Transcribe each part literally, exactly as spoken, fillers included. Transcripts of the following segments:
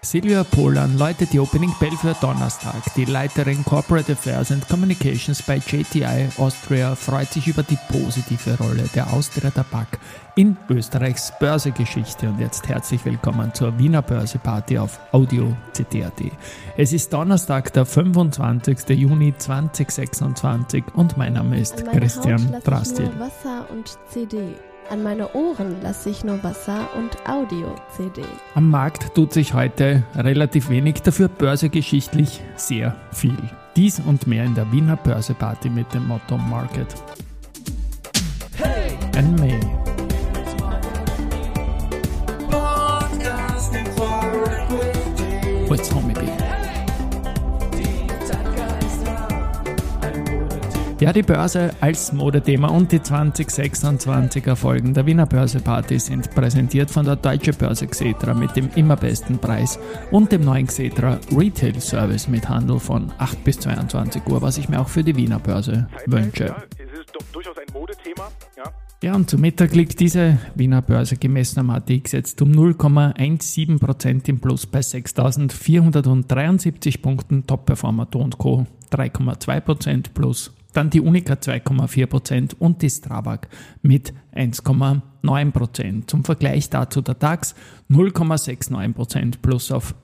Silvia Polan läutet die Opening Bell für Donnerstag. Die Leiterin Corporate Affairs and Communications bei J T I Austria freut sich über die positive Rolle der Austria Tabak in Österreichs Börsegeschichte. Und jetzt herzlich willkommen zur Wiener Börseparty auf Audio C T punkt A T. Es ist Donnerstag, der fünfundzwanzigsten Juni zweitausendsechsundzwanzig und mein Name ist Christian Drastil. Wasser und C D. An meine Ohren lasse ich nur Wasser und Audio-C D. Am Markt tut sich heute relativ wenig, dafür börsegeschichtlich sehr viel. Dies und mehr in der Wiener Börseparty mit dem Motto Market hey! And May. What's home baby? Ja, die Börse als Modethema und die zweitausendsechsundzwanziger Folgen der Wiener Börseparty sind präsentiert von der Deutsche Börse Xetra mit dem immer besten Preis und dem neuen Xetra Retail Service mit Handel von acht bis zweiundzwanzig Uhr, was ich mir auch für die Wiener Börse wünsche. Ja, es ist doch durchaus ein Modethema. Ja. Ja, und zum Mittag liegt diese Wiener Börse gemessen am A T X jetzt um null Komma siebzehn Prozent im Plus bei sechstausendvierhundertdreiundsiebzig Punkten, Top-Performer Do und Co. drei Komma zwei Prozent plus. Dann die Unica zwei Komma vier Prozent und die Strabag mit eins Komma neun Prozent. Zum Vergleich dazu der DAX null Komma neunundsechzig Prozent plus auf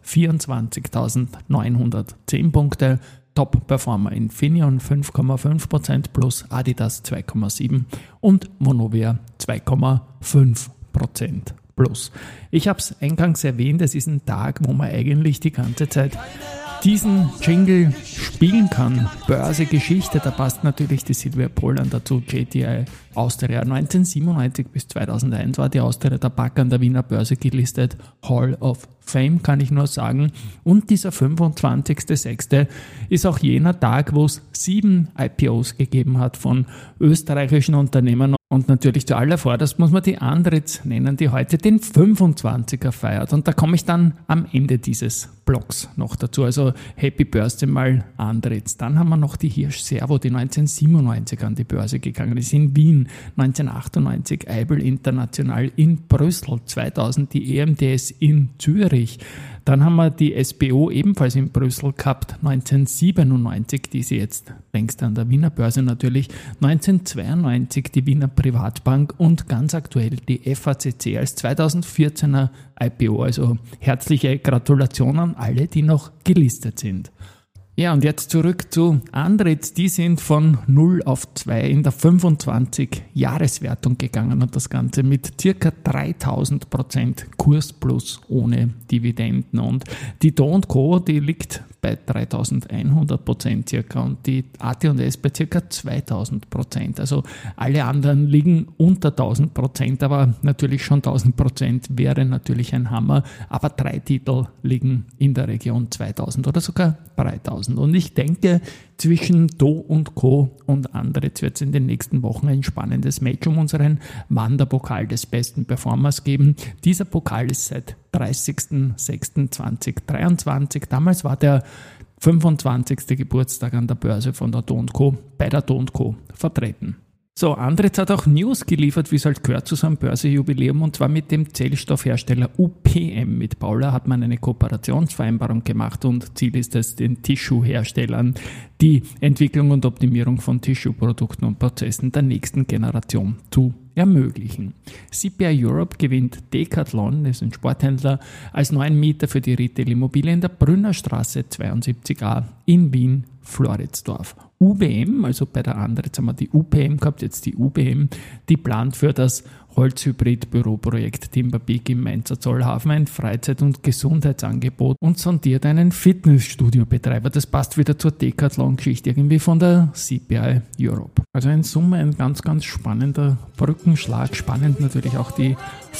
vierundzwanzigtausendneunhundertzehn Punkte. Top-Performer Infineon fünf Komma fünf Prozent plus, Adidas zwei Komma sieben und Vonovia zwei Komma fünf Prozent plus. Ich habe es eingangs erwähnt, es ist ein Tag, wo man eigentlich die ganze Zeit diesen Jingle spielen kann. Börsegeschichte, da passt natürlich die Silvia Polan dazu. J T I Austria neunzehnhundertsiebenundneunzig bis zweitausendeins war die Austria Tabak an der Wiener Börse gelistet. Hall of Fame, kann ich nur sagen. Und dieser fünfundzwanzigster sechste ist auch jener Tag, wo es sieben I P Os gegeben hat von österreichischen Unternehmen. Und natürlich zuallervorderst muss man die Andritz nennen, die heute den fünfundzwanziger feiert. Und da komme ich dann am Ende dieses Blogs noch dazu. Also Happy Birthday mal Andritz. Dann haben wir noch die Hirsch Servo, die neunzehnhundertsiebenundneunzig an die Börse gegangen ist in Wien. neunzehnhundertachtundneunzig Eibel International in Brüssel. zweitausend die E M D S in Zürich. Dann haben wir die S B O ebenfalls in Brüssel gehabt, neunzehnhundertsiebenundneunzig, die sie jetzt längst an der Wiener Börse natürlich, neunzehnhundertzweiundneunzig die Wiener Privatbank und ganz aktuell die F A C C als zweitausendvierzehner I P O. Also herzliche Gratulation an alle, die noch gelistet sind. Ja, und jetzt zurück zu Andritz. Die sind von null auf zwei in der fünfundzwanzig-Jahreswertung gegangen und das Ganze mit circa dreitausend Prozent Kurs plus ohne Dividenden. Und die Do und Co., die liegt bei dreitausendeinhundert Prozent circa und die A T und S bei circa zweitausend Prozent. Also alle anderen liegen unter tausend Prozent, aber natürlich schon tausend Prozent wäre natürlich ein Hammer. Aber drei Titel liegen in der Region zweitausend oder sogar dreitausend. Und ich denke, zwischen Do und Co. und Andritz wird es in den nächsten Wochen ein spannendes Match um unseren Wanderpokal des besten Performers geben. Dieser Pokal ist seit dreißigsten sechsten zweitausenddreiundzwanzig. Damals war der fünfundzwanzigste Geburtstag an der Börse von der Do und Co. bei der Do und Co. vertreten. So, Andritz hat auch News geliefert, wie es halt gehört zu seinem Börsejubiläum, und zwar mit dem Zellstoffhersteller U P M. Mit Paula hat man eine Kooperationsvereinbarung gemacht und Ziel ist es, den Tissue-Herstellern die Entwicklung und Optimierung von Tissue-Produkten und Prozessen der nächsten Generation zu ermöglichen. C P I Europe gewinnt Decathlon, das ist ein Sporthändler, als neuen Mieter für die Retail-Immobilie in der Brünnerstraße zweiundsiebzig a in Wien-Floridsdorf. U B M, also bei der anderen, jetzt haben wir die U P M gehabt, jetzt die U B M, die plant für das Holzhybrid-Büroprojekt Timber Peak im Mainzer Zollhafen ein Freizeit- und Gesundheitsangebot und sondiert einen Fitnessstudio-Betreiber. Das passt wieder zur Decathlon-Geschichte irgendwie von der C P I Europe. Also in Summe ein ganz, ganz spannender Brückenschlag. Spannend natürlich auch die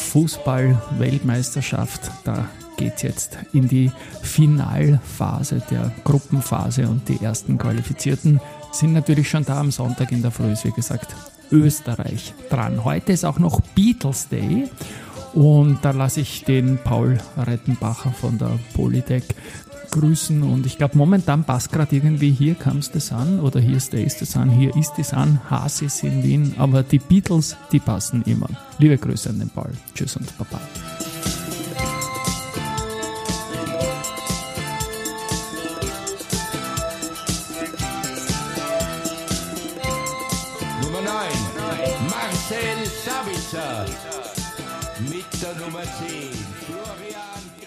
Fußball-Weltmeisterschaft. Da geht es jetzt in die Finalphase der Gruppenphase und die ersten Qualifizierten sind natürlich schon da. Am Sonntag in der Früh ist, wie gesagt, Österreich dran. Heute ist auch noch Beatles Day und da lasse ich den Paul Rettenbacher von der Polytech grüßen und ich glaube momentan passt gerade irgendwie Here Comes the Sun oder Here Stays the Sun, Here is the Sun, Hasis in Wien, aber die Beatles, die passen immer. Liebe Grüße an den Paul. Tschüss und Baba. neun Marcel Sabitzer. Mit der Nummer zehn Florian